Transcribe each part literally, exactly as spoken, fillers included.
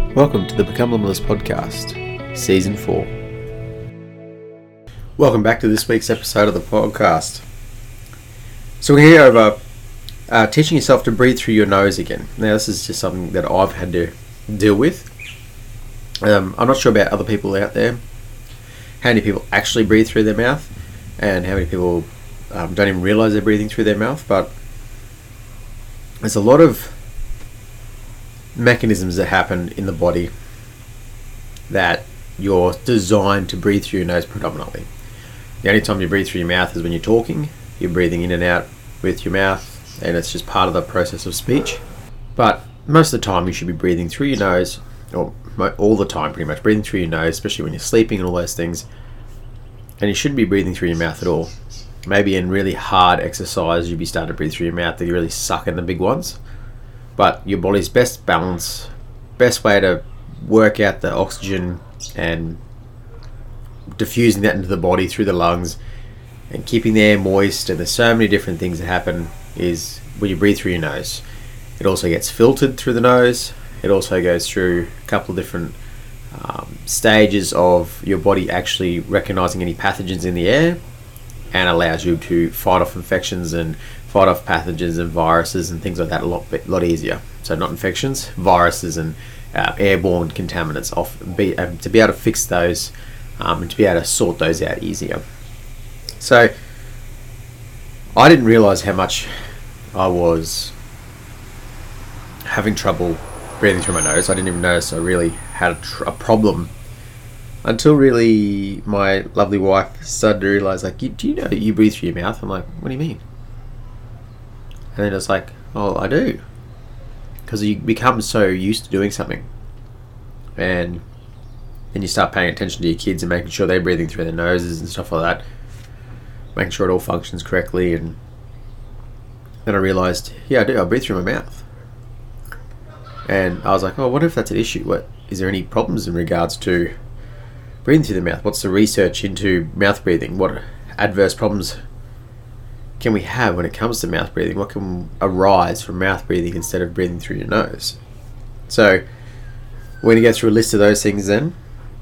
Welcome to the Become Limitless podcast, Season four. Welcome back to this week's episode of the podcast. So we're here over uh, teaching yourself to breathe through your nose again. Now this is just something that I've had to deal with. Um, I'm not sure about other people out there, how many people actually breathe through their mouth and how many people um, don't even realise they're breathing through their mouth, but there's a lot of mechanisms that happen in the body that you're designed to breathe through your nose predominantly. The only time you breathe through your mouth is when you're talking. You're breathing in and out with your mouth, and it's just part of the process of speech. But most of the time you should be breathing through your nose, or all the time pretty much, breathing through your nose, especially when you're sleeping and all those things. And you shouldn't be breathing through your mouth at all. Maybe in really hard exercise you'd be starting to breathe through your mouth, that you really suck in the big ones. But your body's best balance, best way to work out the oxygen and diffusing that into the body through the lungs and keeping the air moist, and there's so many different things that happen, is when you breathe through your nose. It also gets filtered through the nose. It also goes through a couple of different um, stages of your body actually recognizing any pathogens in the air, and allows you to fight off infections and fight off pathogens and viruses and things like that a lot lot easier. So not infections, viruses and uh, airborne contaminants, off, be, um, to be able to fix those um, and to be able to sort those out easier. So I didn't realise how much I was having trouble breathing through my nose. I didn't even notice I really had a, tr- a problem until really my lovely wife started to realise, like, do you know that you breathe through your mouth? I'm like, what do you mean? And then it's like, oh, I do. Because you become so used to doing something. And then you start paying attention to your kids and making sure they're breathing through their noses and stuff like that. Making sure it all functions correctly. And then I realised, yeah, I do. I breathe through my mouth. And I was like, oh, what if that's an issue? What is there any problems in regards to breathing through the mouth? What's the research into mouth breathing? What adverse problems can we have when it comes to mouth breathing? What can arise from mouth breathing instead of breathing through your nose? So we're going to go through a list of those things then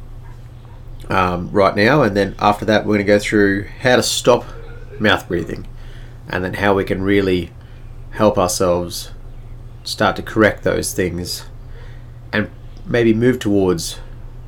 um, right now, and then after that we're going to go through how to stop mouth breathing, and then how we can really help ourselves start to correct those things and maybe move towards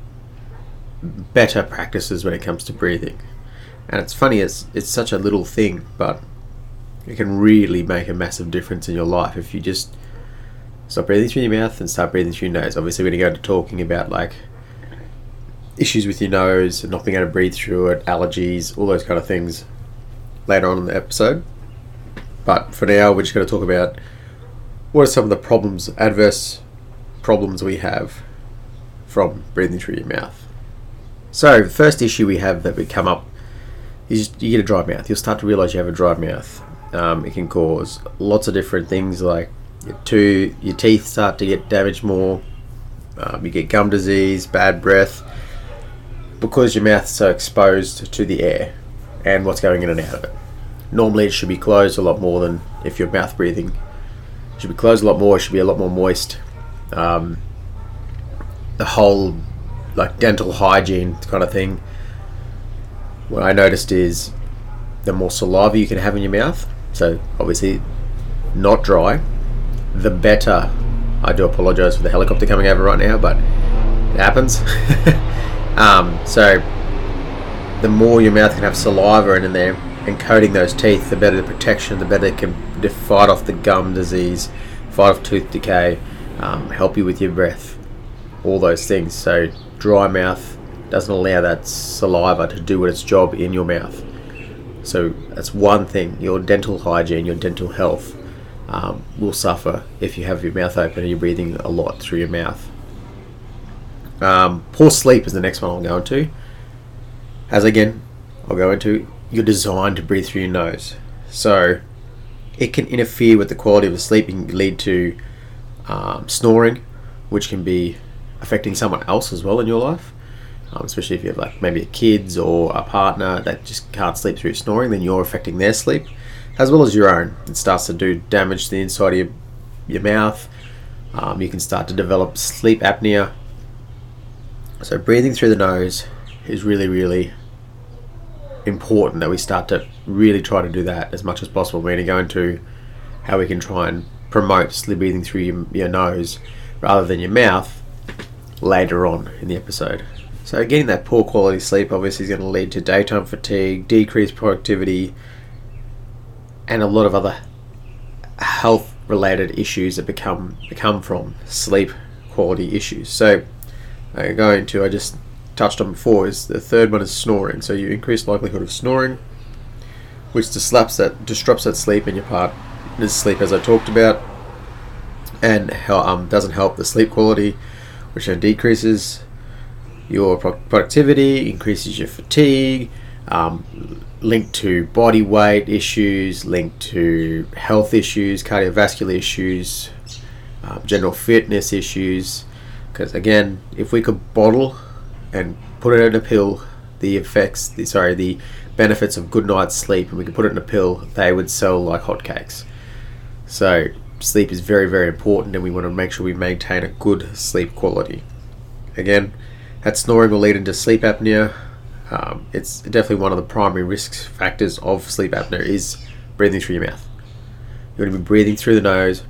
better practices when it comes to breathing. And it's funny, it's it's such a little thing, but it can really make a massive difference in your life if you just stop breathing through your mouth and start breathing through your nose. Obviously we're going to go into talking about like issues with your nose and not being able to breathe through it, allergies, all those kind of things later on in the episode. But for now we're just going to talk about what are some of the problems, adverse problems we have from breathing through your mouth. So the first issue we have that we come up is you get a dry mouth. You'll start to realise you have a dry mouth. Um, it can cause lots of different things, like your, tooth, your teeth start to get damaged more. Um, you get gum disease, bad breath, because your mouth's so exposed to the air and what's going in and out of it. Normally it should be closed a lot more than if you're mouth breathing. It should be closed a lot more. It should be a lot more moist. Um, the whole like dental hygiene kind of thing, what I noticed is the more saliva you can have in your mouth, so obviously not dry, the better. I do apologise for the helicopter coming over right now, but it happens. um, so the more your mouth can have saliva in there and coating those teeth, the better the protection, the better it can fight off the gum disease, fight off tooth decay, um, help you with your breath, all those things. So dry mouth doesn't allow that saliva to do its job in your mouth. So that's one thing. Your dental hygiene, your dental health um, will suffer if you have your mouth open and you're breathing a lot through your mouth. Um, poor sleep is the next one I'll go into. As again, I'll go into, you're designed to breathe through your nose. So it can interfere with the quality of the sleep and lead to um, snoring, which can be affecting someone else as well in your life. Um, especially if you have like maybe kids or a partner that just can't sleep through snoring, then you're affecting their sleep as well as your own. It starts to do damage to the inside of your, your mouth. Um, you can start to develop sleep apnea, So breathing through the nose is really, really important that we start to really try to do that as much as possible. We're going to go into how we can try and promote sleep breathing through your, your nose rather than your mouth later on in the episode. So getting that poor quality sleep obviously is going to lead to daytime fatigue, decreased productivity, and a lot of other health related issues that become become from sleep quality issues. So I'm going to, I just touched on before, is the third one is snoring. So you increase likelihood of snoring, which disrupts that disrupts that sleep in your partner's sleep, as I talked about, and how, um, doesn't help the sleep quality, which then decreases your pro- productivity, increases your fatigue, um, linked to body weight issues, linked to health issues, cardiovascular issues, um, general fitness issues. Because again, if we could bottle and put it in a pill, the effects, the, sorry, the benefits of good night's sleep, and we could put it in a pill, they would sell like hotcakes. So sleep is very, very important, and we want to make sure we maintain a good sleep quality. Again, that snoring will lead into sleep apnea. Um, it's definitely one of the primary risk factors of sleep apnea is breathing through your mouth. You want to be breathing through the nose.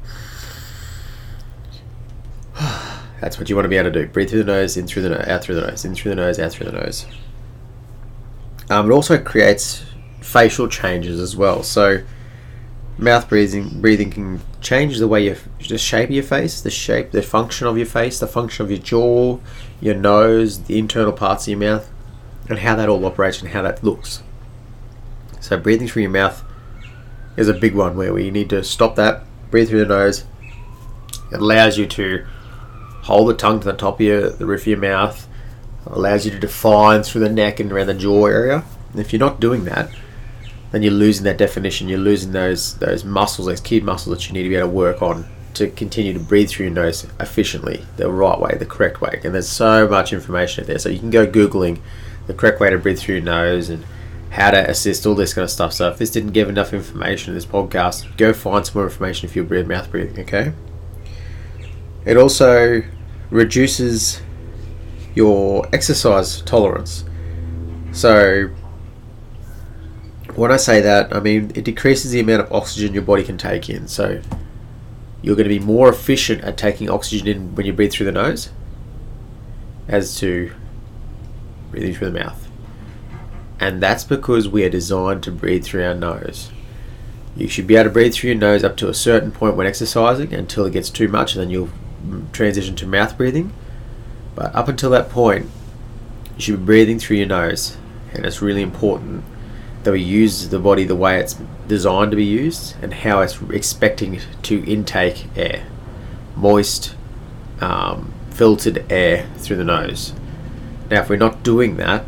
That's what you want to be able to do. Breathe through the nose, in through the nose, out through the nose, in through the nose, out through the nose. Um, it also creates facial changes as well. So mouth breathing breathing can change the way you, the shape of your face, the shape, the function of your face, the function of your jaw, your nose, the internal parts of your mouth, and how that all operates and how that looks. So breathing through your mouth is a big one where we need to stop that, breathe through the nose. It allows you to hold the tongue to the top of your, the roof of your mouth. It allows you to define through the neck and around the jaw area. And if you're not doing that, then you're losing that definition. You're losing those those muscles, those key muscles that you need to be able to work on to continue to breathe through your nose efficiently, the right way, the correct way. And there's so much information out there. So you can go Googling the correct way to breathe through your nose and how to assist, all this kind of stuff. So if this didn't give enough information in this podcast, go find some more information if you're breathing, mouth breathing, okay? It also reduces your exercise tolerance. So when I say that, I mean it decreases the amount of oxygen your body can take in. So you're going to be more efficient at taking oxygen in when you breathe through the nose as to breathing through the mouth. And that's because we are designed to breathe through our nose. You should be able to breathe through your nose up to a certain point when exercising until it gets too much, and then you'll transition to mouth breathing. But up until that point, you should be breathing through your nose. And it's really important that we use the body the way it's designed to be used and how it's expecting to intake air. Moist, um, filtered air through the nose. Now, if we're not doing that,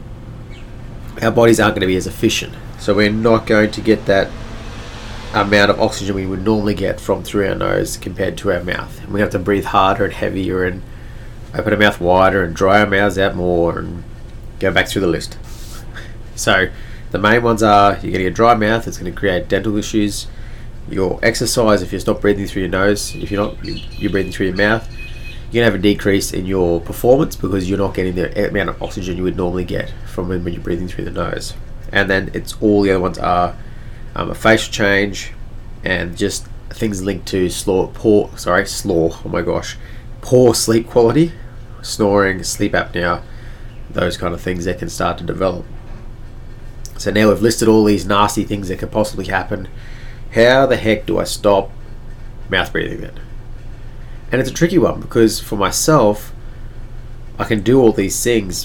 our bodies aren't going to be as efficient. So we're not going to get that amount of oxygen we would normally get from through our nose compared to our mouth. And we have to breathe harder and heavier and open our mouth wider and dry our mouths out more and go back through the list. So the main ones are you're going to get a dry mouth. It's going to create dental issues. Your exercise, if you're not breathing through your nose, if you're not you're breathing through your mouth, you're going to have a decrease in your performance because you're not getting the amount of oxygen you would normally get from when, when you're breathing through the nose. And then it's all the other ones are um, a facial change and just things linked to slow, poor, sorry, slow, oh my gosh, poor sleep quality, snoring, sleep apnea, those kind of things that can start to develop. So now we've listed all these nasty things that could possibly happen. How the heck do I stop mouth breathing then? And it's a tricky one because for myself, I can do all these things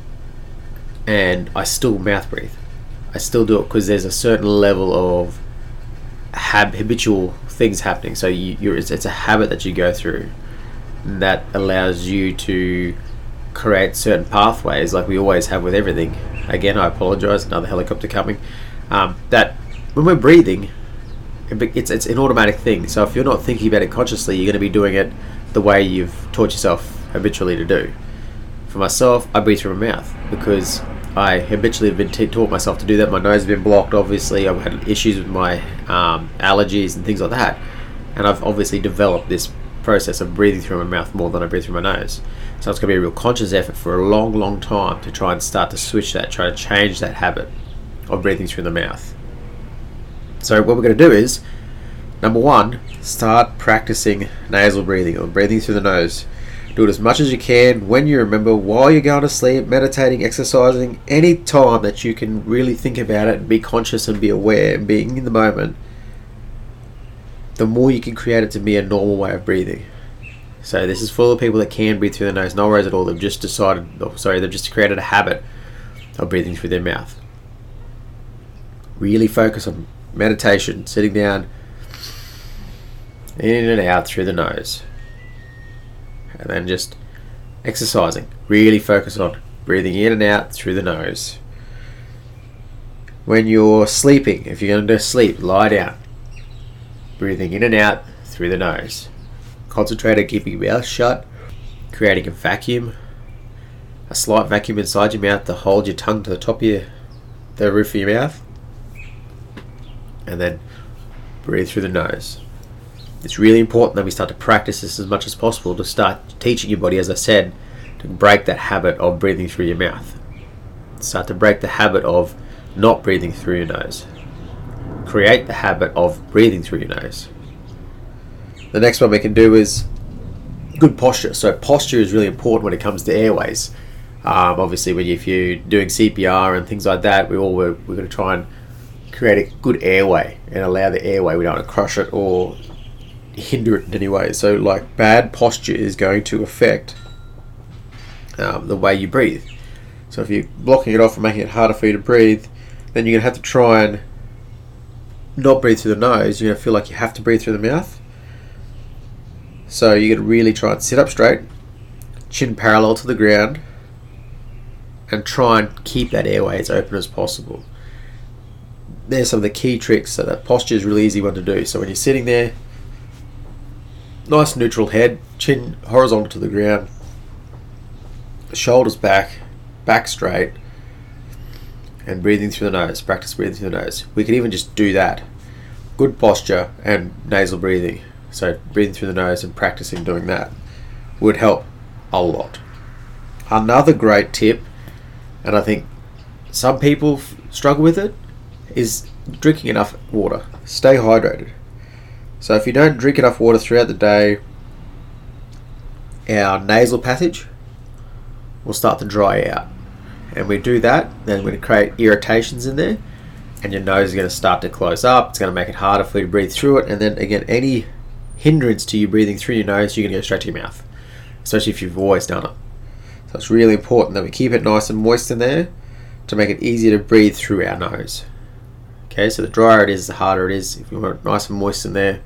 and I still mouth breathe. I still do it because there's a certain level of hab- habitual things happening. So you, you're, it's, it's a habit that you go through that allows you to create certain pathways like we always have with everything. Again, I apologize, another helicopter coming. Um, that when we're breathing, it's it's an automatic thing. So if you're not thinking about it consciously, you're going to be doing it the way you've taught yourself habitually to do. For myself, I breathe through my mouth because I habitually have been t- taught myself to do that. My nose has been blocked, obviously. I've had issues with my um, allergies and things like that. And I've obviously developed this process of breathing through my mouth more than I breathe through my nose. So it's going to be a real conscious effort for a long, long time to try and start to switch that, try to change that habit of breathing through the mouth. So what we're going to do is, number one, start practicing nasal breathing or breathing through the nose. Do it as much as you can when you remember, while you're going to sleep, meditating, exercising, any time that you can really think about it and be conscious and be aware and being in the moment. The more you can create it to be a normal way of breathing. So this is for the people that can breathe through the nose, no worries at all. They've just decided, oh, sorry, they've just created a habit of breathing through their mouth. Really focus on meditation, sitting down, in and out through the nose. And then just exercising. Really focus on breathing in and out through the nose. When you're sleeping, if you're going to sleep, lie down. Breathing in and out through the nose. Concentrate on keeping your mouth shut, creating a vacuum, a slight vacuum inside your mouth to hold your tongue to the top of your, the roof of your mouth, and then breathe through the nose. It's really important that we start to practice this as much as possible, to start teaching your body, as I said, to break that habit of breathing through your mouth. Start to break the habit of not breathing through your nose. Create the habit of breathing through your nose. The next one we can do is good posture. So posture is really important when it comes to airways. Um, obviously, when you, if you're doing C P R and things like that, we all we're, we're going to try and create a good airway and allow the airway. We don't want to crush it or hinder it in any way. So, like, bad posture is going to affect um, the way you breathe. So if you're blocking it off and making it harder for you to breathe, then you're going to have to try and not breathe through the nose. You're going to feel like you have to breathe through the mouth. So you're going to really try and sit up straight, chin parallel to the ground, and try and keep that airway as open as possible. There's some of the key tricks. So that posture is a really easy one to do. So when you're sitting there, nice neutral head, chin horizontal to the ground, shoulders back, back straight, and breathing through the nose. Practice breathing through the nose. We can even just do that. Good posture and nasal breathing. So breathing through the nose and practicing doing that would help a lot. Another great tip, and I think some people f- struggle with it, is drinking enough water. Stay hydrated. So if you don't drink enough water throughout the day, our nasal passage will start to dry out. And we do that, then we're going to create irritations in there, and your nose is going to start to close up. It's going to make it harder for you to breathe through it, and then again, any hindrance to you breathing through your nose, you're going to go straight to your mouth, especially if you've always done it. So it's really important that we keep it nice and moist in there to make it easier to breathe through our nose. Okay, so the drier it is, the harder it is. If you want it nice and moist in there,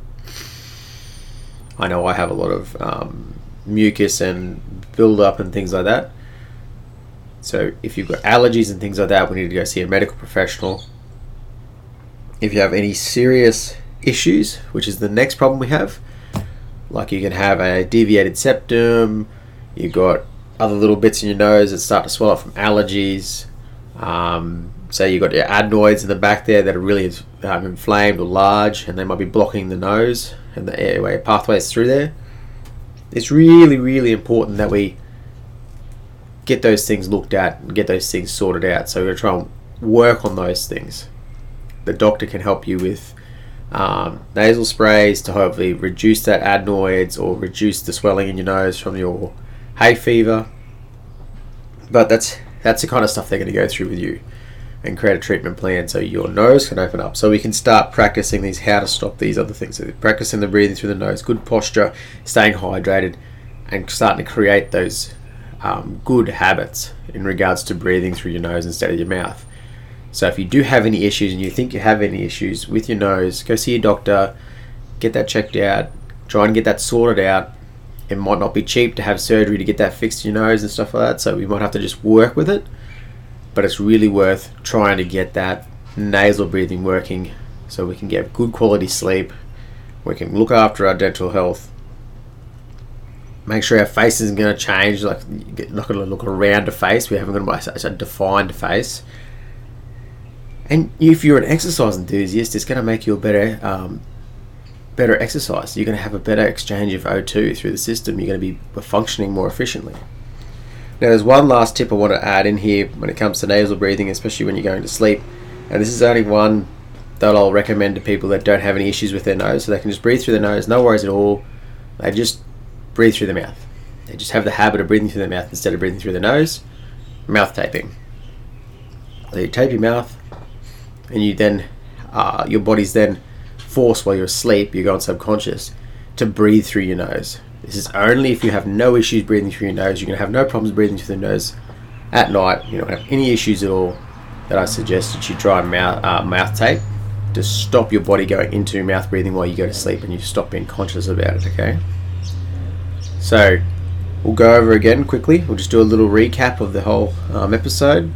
I know I have a lot of um, mucus and build up and things like that. So if you've got allergies and things like that, we need to go see a medical professional. If you have any serious issues, which is the next problem we have, like you can have a deviated septum, you've got other little bits in your nose that start to swell up from allergies, um, say you've got your adenoids in the back there that are really um, inflamed or large, and they might be blocking the nose and the airway pathways through there. It's really, really important that we get those things looked at and get those things sorted out. So we're going to try and work on those things. The doctor can help you with um, nasal sprays to hopefully reduce that adenoids or reduce the swelling in your nose from your hay fever. But that's that's the kind of stuff they're going to go through with you and create a treatment plan so your nose can open up. So we can start practicing these, how to stop these other things. So practicing the breathing through the nose, good posture, staying hydrated, and starting to create those um, good habits in regards to breathing through your nose instead of your mouth. So if you do have any issues and you think you have any issues with your nose, go see your doctor, get that checked out, try and get that sorted out. It might not be cheap to have surgery to get that fixed in your nose and stuff like that, so we might have to just work with it. But it's really worth trying to get that nasal breathing working so we can get good quality sleep, we can look after our dental health, make sure our face isn't going to change, like you're not going to look around a face, we haven't got such a defined face. And if you're an exercise enthusiast, it's going to make you a better um, better exercise. You're going to have a better exchange of O two through the system. You're going to be functioning more efficiently. Now, there's one last tip I want to add in here when it comes to nasal breathing, especially when you're going to sleep. And this is only one that I'll recommend to people that don't have any issues with their nose, so they can just breathe through their nose, no worries at all. They just breathe through the mouth. They just have the habit of breathing through their mouth instead of breathing through the nose. Mouth taping. So you tape your mouth, and you then, uh, your body's then forced while you're asleep, you're going subconscious, to breathe through your nose. This is only if you have no issues breathing through your nose. You're going to have no problems breathing through the nose at night. You don't have any issues at all. That I suggest that you try mouth, uh, mouth tape to stop your body going into mouth breathing while you go to sleep, and you stop being conscious about it, okay? So, we'll go over again quickly. We'll just do a little recap of the whole um, episode.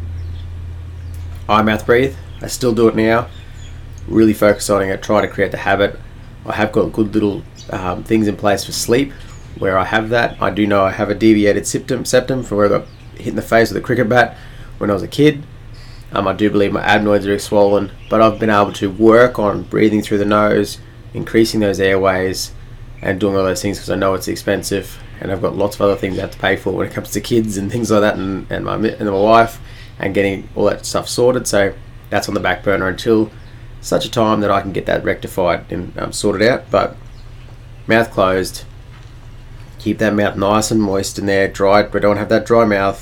I mouth breathe. I still do it now. Really focus on it, try to create the habit. I have got good little um, things in place for sleep where I have that. I do know I have a deviated septum, septum from where I got hit in the face with a cricket bat when I was a kid. Um, I do believe my adenoids are swollen, but I've been able to work on breathing through the nose, increasing those airways, and doing all those things because I know it's expensive, and I've got lots of other things I have to pay for when it comes to kids and things like that, and, and my and my wife, and getting all that stuff sorted. So that's on the back burner until such a time that I can get that rectified and um, sorted out. But mouth closed, keep that mouth nice and moist in there, dry, but don't have that dry mouth.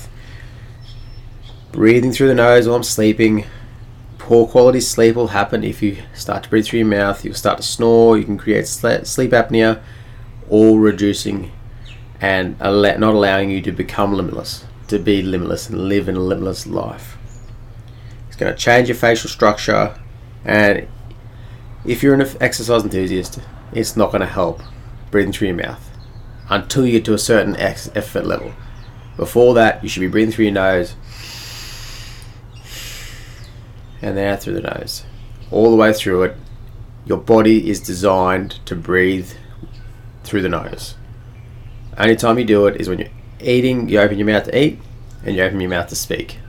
Breathing through the nose while I'm sleeping. Poor quality sleep will happen if you start to breathe through your mouth. You'll start to snore. You can create sleep apnea, all reducing and not allowing you to become limitless, to be limitless and live in a limitless life. It's going to change your facial structure, and if you're an exercise enthusiast, it's not going to help breathing through your mouth until you get to a certain effort level. Before that, you should be breathing through your nose and then out through the nose, all the way through it. Your body is designed to breathe through the nose. Only time you do it is when you're eating. You open your mouth to eat, and you open your mouth to speak.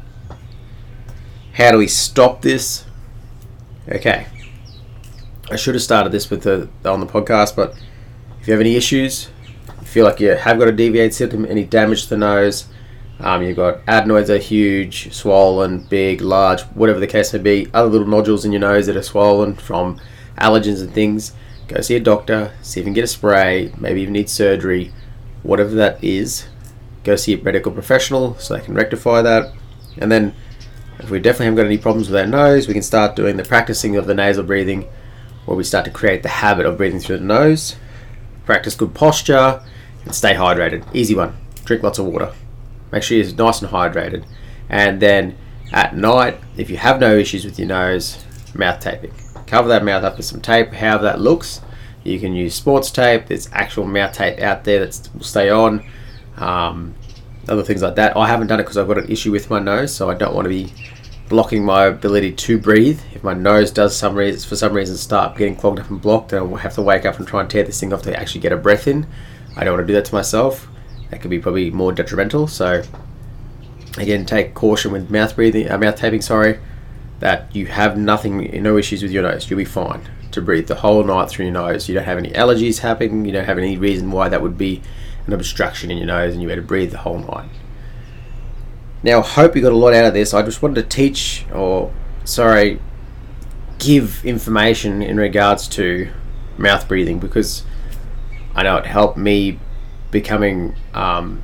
How do we stop this? Okay, I should have started this with the on the podcast, but if you have any issues, you feel like you have got a deviated septum, any damage to the nose, Um, you've got adenoids are huge, swollen, big, large, whatever the case may be, other little nodules in your nose that are swollen from allergens and things, go see a doctor, see if you can get a spray, maybe even need surgery, whatever that is, go see a medical professional so they can rectify that. And then if we definitely haven't got any problems with our nose, we can start doing the practicing of the nasal breathing, where we start to create the habit of breathing through the nose, practice good posture, and stay hydrated. Easy one, drink lots of water. Make sure you're nice and hydrated. And then at night, if you have no issues with your nose, mouth taping. Cover that mouth up with some tape, however that looks. You can use sports tape. There's actual mouth tape out there that will stay on. Um, other things like that. I haven't done it because I've got an issue with my nose, so I don't want to be blocking my ability to breathe. If my nose does some reason, for some reason start getting clogged up and blocked, then I'll have to wake up and try and tear this thing off to actually get a breath in. I don't want to do that to myself. That could be probably more detrimental. So again, take caution with mouth breathing, uh, mouth taping. Sorry, that you have nothing, no issues with your nose. You'll be fine to breathe the whole night through your nose. You don't have any allergies happening. You don't have any reason why that would be an obstruction in your nose, and you're able to breathe the whole night. Now, I hope you got a lot out of this. I just wanted to teach, or sorry, give information in regards to mouth breathing, because I know it helped me becoming um,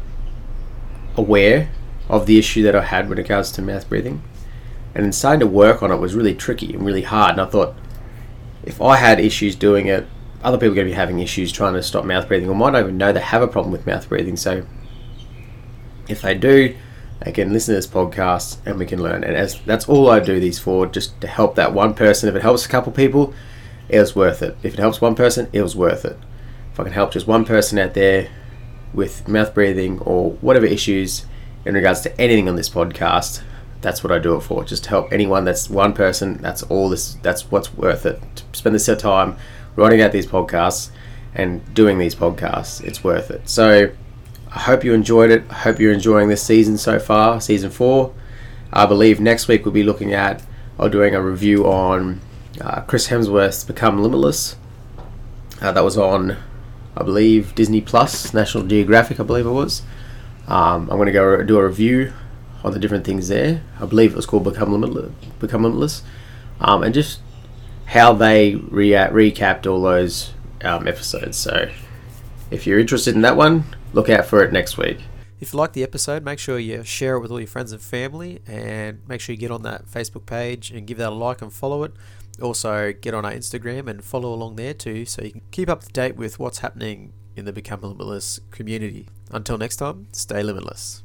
aware of the issue that I had with regards to mouth breathing, and then starting to work on it was really tricky and really hard. And I thought, if I had issues doing it, other people are going to be having issues trying to stop mouth breathing, or might not even know they have a problem with mouth breathing. So if they do, they can listen to this podcast and we can learn. And as that's all I do these for, just to help that one person. If it helps a couple people, it was worth it. If it helps one person, it was worth it. If I can help just one person out there with mouth breathing or whatever issues in regards to anything on this podcast, that's what I do it for. Just to help anyone. That's one person. That's all this. That's what's worth it. To spend this time writing out these podcasts and doing these podcasts, it's worth it. So I hope you enjoyed it. I hope you're enjoying this season so far, season four. I believe next week we'll be looking at or doing a review on uh, Chris Hemsworth's Become Limitless. Uh, that was on, I believe, Disney Plus, National Geographic, I believe it was. Um, I'm going to go do a review on the different things there. I believe it was called Become Limitless, Become Limitless, um, and just how they re- recapped all those um, episodes. So if you're interested in that one, look out for it next week. If you like the episode, make sure you share it with all your friends and family, and make sure you get on that Facebook page and give that a like and follow it. Also, get on our Instagram and follow along there too, so you can keep up to date with what's happening in the Become Limitless community. Until next time, stay limitless.